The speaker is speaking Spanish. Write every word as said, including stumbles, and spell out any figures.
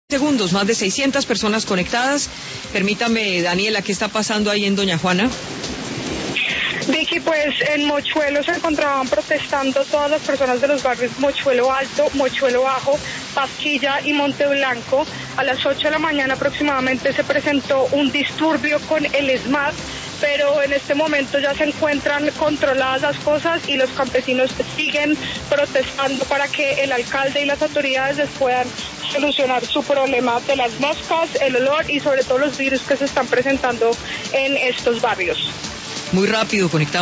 Segundos, más de seiscientas personas conectadas. Permítame, Daniela, ¿qué está pasando ahí en Doña Juana? Vicky, pues en Mochuelo se encontraban protestando todas las personas de los barrios Mochuelo Alto, Mochuelo Bajo, Pasquilla y Monte Blanco. A las ocho de la mañana aproximadamente se presentó un disturbio con el ESMAD, pero en este momento ya se encuentran controladas las cosas y los campesinos siguen protestando para que el alcalde y las autoridades les puedan solucionar su problema de las moscas, el olor y sobre todo los virus que se están presentando en estos barrios. Muy rápido, conectamos.